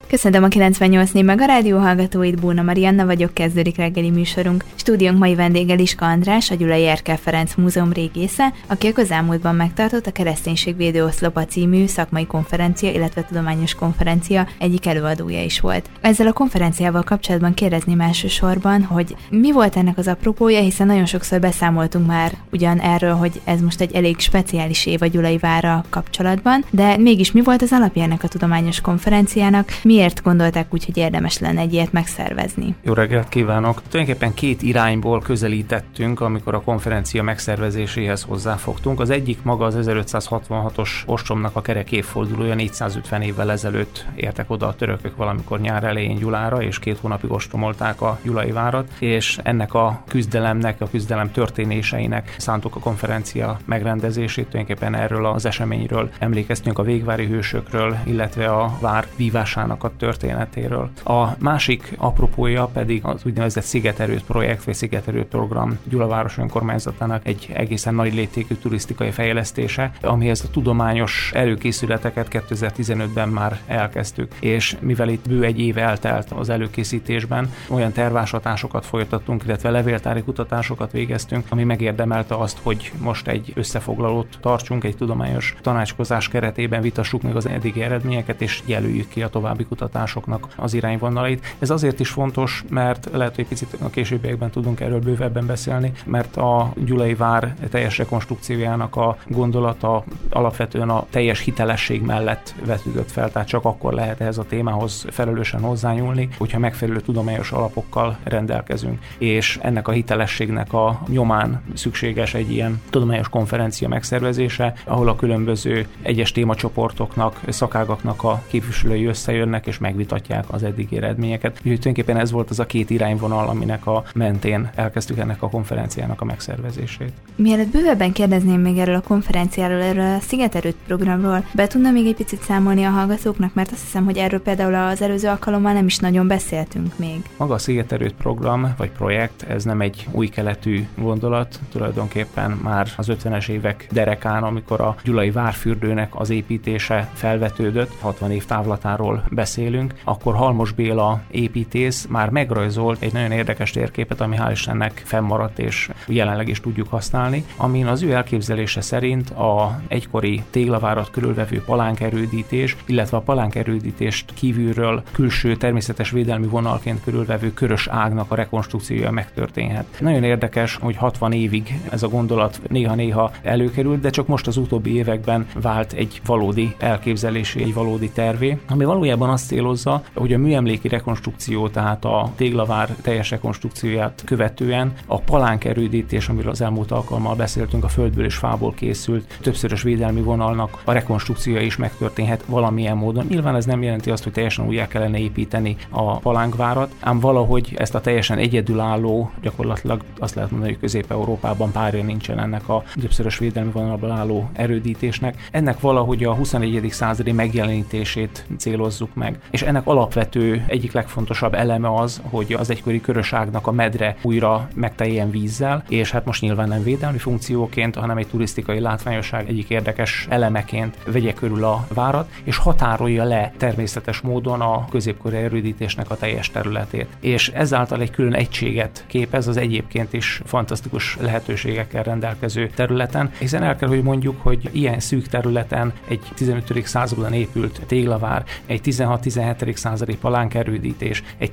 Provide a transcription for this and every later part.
Köszöntöm a 98.4 meg a rádió hallgatóit, Bóna Marianna vagyok, kezdődik reggeli műsorunk. Stúdiónk mai vendége Liska András, a Gyulai Erkel Ferenc Múzeum régésze, aki a közelmúltban megtartott a Kereszténységvédő Oszlopa című szakmai konferencia, illetve tudományos konferencia egyik előadója is volt. Ezzel a konferenciával kapcsolatban kérdezném elsősorban, hogy mi volt ennek az apropója, hiszen nagyon sokszor beszámoltunk már ugyan erről, hogy ez most egy elég speciális év a Gyulai várral kapcsolatban, de mégis mi volt az alapja ennek a tudományos konferenciának? Miért gondolták úgy, hogy érdemes lenne egy ilyet megszervezni? Jó reggelt kívánok! Tulajdonképpen két irányból közelítettünk, amikor a konferencia megszervezéséhez hozzáfogtunk. Az egyik maga az 1566-os ostromnak a kerek évfordulója, 450 évvel ezelőtt értek oda a törökök valamikor nyár elején Gyulára, és 2 hónapig ostromolták a Gyulai várat, és ennek a küzdelemnek, a küzdelem történéseinek szántuk a konferencia megrendezését. Tulajdonképpen erről az eseményről emlékeztünk, a végvári hősökről, illetve a vár vívásának a történetéről. A másik apropója pedig az úgynevezett Szigeterőd projekt, vagy Szigeterőd program Gyula város önkormányzatának egy egészen nagy léptékű turisztikai fejlesztése, amihez a tudományos előkészületeket 2015-ben már elkezdtük, és mivel itt bő egy év eltelt az előkészítésben, olyan tervásatásokat folytattunk, illetve levéltári kutatásokat végeztünk, ami megérdemelte azt, hogy most egy összefoglalót tartsunk, egy tudományos tanácskozás keretében vitassuk meg az eddigi eredményeket, és jelöljük ki a további kutatásoknak az irányvonalait. Ez azért is fontos, mert lehet, hogy picit a későbbiekben tudunk erről bővebben beszélni, mert a Gyulai vár teljes rekonstrukciójának a gondolata alapvetően a teljes hitelesség mellett vetődött fel, tehát csak akkor lehet ehhez a témához felelősen hozzányúlni, hogyha megfelelő tudományos alapokkal rendelkezünk. És ennek a hitelességnek a nyomán szükséges egy ilyen tudományos konferencia megszervezése, ahol a különböző egyes témacsoportoknak, szakágaknak a képviselői összejönnek és megvitatják az eddigi eredményeket. Úgyhogy tulajdonképpen ez volt az a két irányvonal, aminek a mentén elkezdtük ennek a konferenciának a megszervezését. Mielőtt bővebben kérdezném még erről a konferenciáról, erről a Szigeterőd programról, be tudna még egy picit számolni a hallgatóknak, mert azt hiszem, hogy erről például az előző alkalommal nem is nagyon beszéltünk még. Maga a Szigeterőd program vagy projekt, ez nem egy új keletű gondolat, tulajdonképpen már az 50-es évek derekán, amikor a Gyulai várfürdőnek az építése felvetődött, 60 év távlatáról beszélünk, akkor Halmos Béla építész már megrajzolt egy nagyon érdekes térképet, ami hál' Istennek fennmaradt és jelenleg is tudjuk használni, amin az ő elképzelése szerint a egykori téglavárat körülvevő palánkerődítés, illetve a palánkerődítést kívülről külső természetes védelmi vonalként körülvevő körös ágnak a rekonstrukciója megtörténhet. Nagyon érdekes, hogy 60 évig ez a gondolat néha-néha előkerült, de csak most az utóbbi években vált egy valódi elképzelésé, egy valódi tervé, ami valójában azt célozza, hogy a műemléki rekonstrukció, tehát a téglavár teljes rekonstrukcióját követően a palánkerődítés, amiről az elmúlt alkalommal beszéltünk, a földből és fából készült többszörös védelmi vonalnak a rekonstrukciója is megtörténhet valamilyen módon. Nyilván ez nem jelenti azt, hogy teljesen újjá kellene építeni a palánkvárat, ám valahogy ezt a teljesen egyedülálló, gyakorlatilag azt lehet mondani, hogy Közép-Európában párja nincsen ennek a többszörös védelmi vonalból álló erődítésnek. Ennek valahogy a 21. századi megjelenítését célozzuk meg. És ennek alapvető egyik legfontosabb eleme az, hogy az egykori körös ágnak a medre újra megteljen vízzel, és hát most nyilván nem védelmi funkcióként, hanem egy turisztikai látványosság egyik érdekes elemeként vegye körül a várat, és határolja le természetes módon a középkori erődítésnek a teljes területét. És ezáltal egy külön egységet képez az egyébként is fantasztikus lehetőségekkel rendelkező területen, hiszen el kell, hogy mondjuk, hogy ilyen szűk területen egy 15. században épült téglavár, egy 16-17. századi palánkerődítés, egy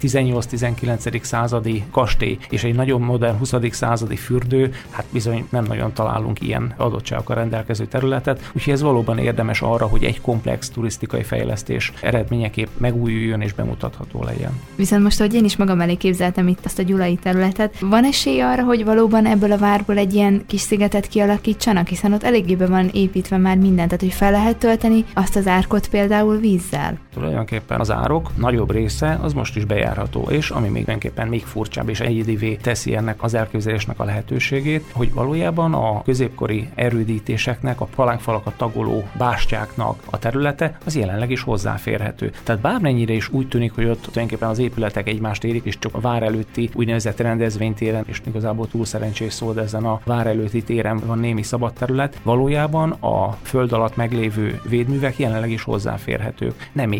18-19. századi kastély és egy nagyon modern 20. századi fürdő, hát bizony nem nagyon találunk ilyen adottságokkal rendelkező területet, úgyhogy ez valóban érdemes arra, hogy egy komplex turisztikai fejlesztés eredményeképp megújuljon és bemutatható legyen. Viszont most, hogy én is magam elé képzeltem itt azt a gyulai területet, van esély arra, hogy valóban ebből a várból egy ilyen kis szigetet kialakítsanak, hiszen ott eléggé be van építve már mindent, tehát hogy fel lehet tölteni azt az árkot például vízzel? Tulajdonképpen az árok nagyobb része az most is bejárható, és ami mindenképpen még furcsább és egyedivé teszi ennek az elképzelésnek a lehetőségét, hogy valójában a középkori erődítéseknek, a palánkfalakat tagoló bástyáknak a területe az jelenleg is hozzáférhető. Tehát bármennyire is úgy tűnik, hogy ott tulajdonképpen az épületek egymást érik, és csak a vár előtti úgynevezett rendezvénytéren, és igazából túl szerencsés szó, de ezen a vár előtti téren van némi szabad terület, valójában a föld alatt meglévő védművek jelenleg is hozzáférhetők. Nem épült be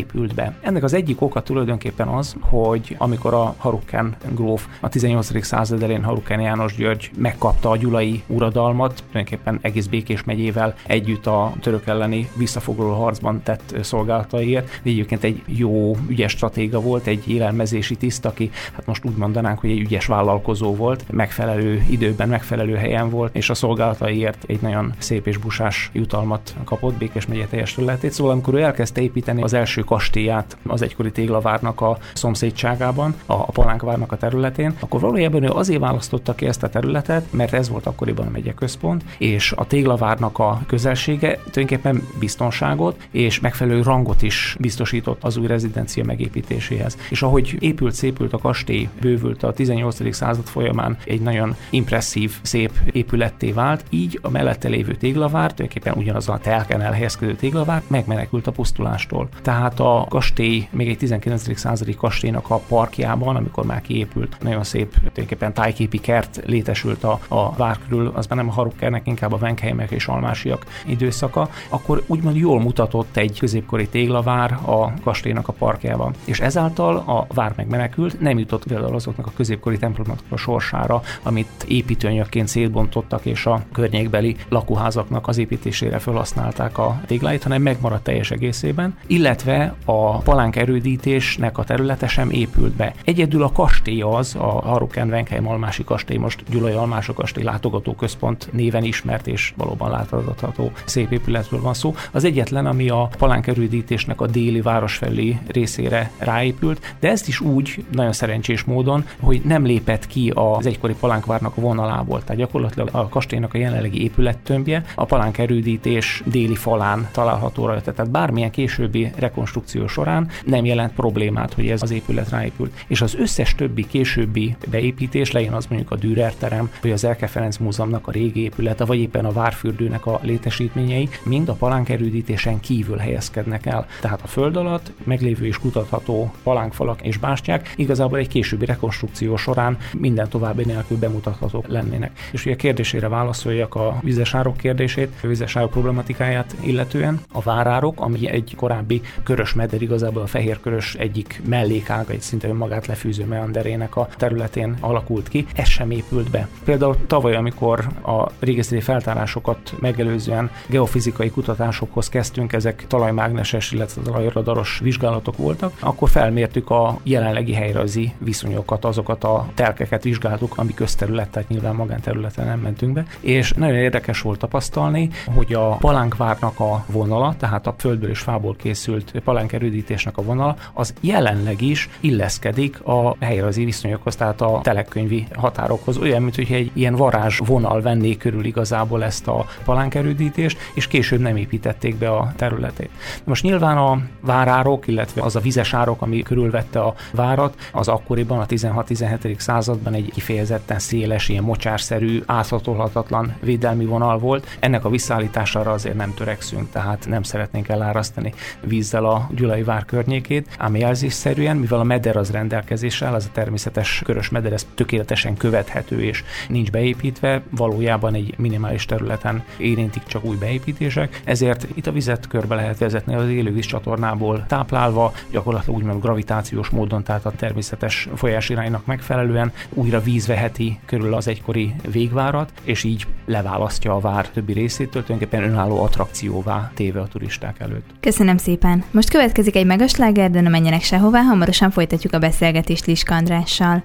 be. Ennek az egyik oka tulajdonképpen az, hogy amikor a Harutkán gróf a 18. század elején Harutkán János György megkapta a gyulai uradalmat, tulajdonképpen egész Békés megyével együtt a török elleni visszafoglaló harcban tett szolgálataiért. Egyébként egy jó, ügyes stratéga volt, egy élelmezési tiszt, aki hát most úgy mondanánk, hogy egy ügyes vállalkozó volt, megfelelő időben, megfelelő helyen volt, és a szolgálataiért egy nagyon szép és busás jutalmat kapott Békés megye teljes területét. Szóval amikor ő elkezdte építeni az első kastélyát az egykori Téglavárnak a szomszédságában, a Palánkvárnak a területén, akkor valójában ő azért választotta ki ezt a területet, mert ez volt akkoriban a megyeközpont, és a Téglavárnak a közelsége tulajdonképpen biztonságot és megfelelő rangot is biztosított az új rezidencia megépítéséhez. És ahogy szépült a kastély, bővült a 18. század folyamán egy nagyon impresszív, szép épületté vált, így a mellette lévő Téglavár, tulajdonképpen ugyanaz a telken elhelyezkedő Téglavár megmenekült a pusztulástól. Tehát a kastély, még egy 19. századi kastélynak a parkjában, amikor már kiépült, nagyon szép tulajdonképpen tájképi kert létesült a vár körül, az már nem a Harutkernek, inkább a Venkheimek és Almásiak időszaka, akkor úgymond jól mutatott egy középkori téglavár a kastélynak a parkjában. És ezáltal a vár megmenekült, nem jutott például azoknak a középkori templomoknak a sorsára, amit építőanyagként szétbontottak, és a környékbeli lakóházaknak az építésére felhasználták a tégláit, hanem megmaradt teljes egészében, illetve a palánk erődítésnek a területe sem épült be. Egyedül a kastély az, a Harutkán Venkheim Almási kastély, most Gyulai Almási kastély látogatóközpont néven ismert és valóban látható szép épületről van szó. Az egyetlen, ami a palánk erődítésnek a déli városfelé részére ráépült, de ezt is úgy, nagyon szerencsés módon, hogy nem lépett ki az egykori Palánkvárnak a vonalából. Tehát gyakorlatilag a kastélynak a jelenlegi épülettömbje a palánk erődítés déli falán található rajta. Tehát bármilyen későbbi rekonstrukció során nem jelent problémát, hogy ez az épület ráépült. És az összes többi későbbi beépítés, legyen az mondjuk a Dürer terem, vagy az Erkel Ferenc Múzeumnak a régi épülete, vagy éppen a várfürdőnek a létesítményei, mind a palánk erődítésen kívül helyezkednek el. Tehát a föld alatt meglévő és kutatható palánkfalak és bástyák igazából egy későbbi rekonstrukció során minden további nélkül bemutathatók lennének. És ugye a kérdésére válaszoljak, a vizesárok kérdését, a vizesárok problematikáját illetően. A várárok, ami egy korábbi körös meder, igazából a fehérkörös egyik mellékága, egy szinte önmagát lefűző meanderének a területén alakult ki, ez sem épült be. Például tavaly, amikor a régészeti feltárásokat megelőzően geofizikai kutatásokhoz kezdtünk, ezek talajmágneses, illetve talajradaros vizsgálatok voltak, akkor felmértük a jelenlegi helyrajzi viszonyokat, azokat a telkeket vizsgáltuk, ami közterület, tehát nyilván magánterületen nem mentünk be, és nagyon érdekes volt tapasztalni, hogy a Palánkvárnak a vonala, tehát a földből és fából készült palánkerődítésnek a vonala, az jelenleg is illeszkedik a helyrajzi viszonyokhoz, tehát a telekkönyvi határokhoz, olyan, mint hogy egy ilyen varázs vonal venné körül igazából ezt a palánkerődítést, és később nem építették be a területét. Most nyilván a várárok, illetve az a vizesárok, ami körülvette a várat, az akkoriban a 16-17. században egy kifejezetten széles, ilyen mocsárszerű, áthatolhatatlan védelmi vonal volt. Ennek a visszaállítására azért nem törekszünk, tehát nem szeretnénk elárasztani vízzel a Gyulai vár környékét, ám jelzésszerűen, mivel a meder az rendelkezésre áll, az a természetes körös meder, ez tökéletesen követhető és nincs beépítve, valójában egy minimális területen érintik csak új beépítések, ezért itt a vizet körbe lehet vezetni az élővíz csatornából táplálva, gyakorlatilag úgymond gravitációs módon, tehát a természetes folyásiránynak megfelelően újra víz veheti körül az egykori végvárat, és így leválasztja a vár többi részétől, tulajdonképpen önálló attrakcióvá téve a turisták előtt. Köszönöm szépen! Most következik egy megasláger, de ne menjenek sehová, hamarosan folytatjuk a beszélgetést Liska Andrással.